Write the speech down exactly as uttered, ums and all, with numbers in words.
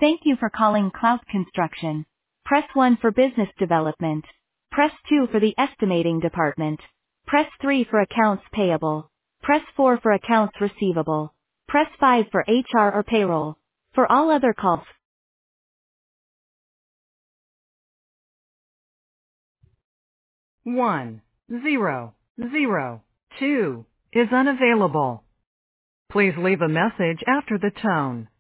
Thank you for calling Cloud Construction. Press one for business development. Press two for the estimating department. Press three for accounts payable. Press four for accounts receivable. Press five for H R or payroll. For all other calls. one zero zero two is unavailable. Please leave a message after the tone.